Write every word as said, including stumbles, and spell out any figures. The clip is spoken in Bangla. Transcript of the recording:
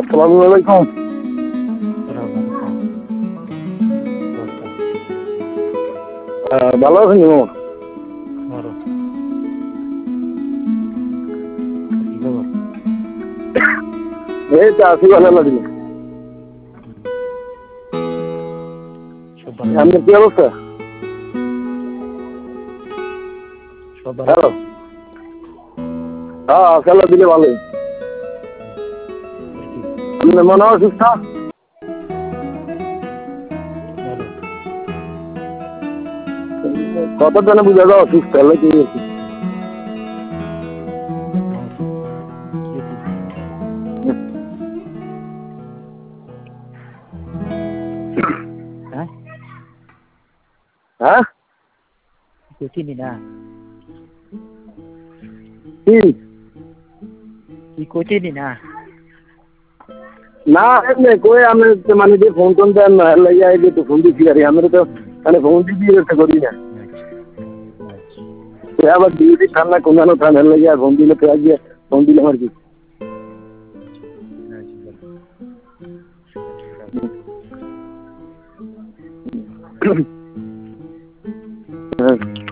আসসালামু আলাইকুম। ভালো আছেন মামা? এই তো আছি ভালো লাগলো। আপনার কি অবস্থা? হ্যালো, হ্যাঁ খেলা দিলে ভালোই। আপনার মনে হয় অসুস্থ? কত জনে বুঝা যায় অসুস্থ হলে কি হ্যাঁ চিনি না কি কি কোচিনি না না এমনি কই আমি মানে যে ফোন টোন দেন না লাগিয়ে আই তো ফোন দিচ্ছি আর আমরা তো মানে ফোন দিয়ে ব্যবসা করি না। আবার ডিউটি ঠান্ডা কমানো ঠান্ডা লাগিয়ে আর ফোন দিলে তো আজকে ফোন দিলাম আর কি। হ্যাঁ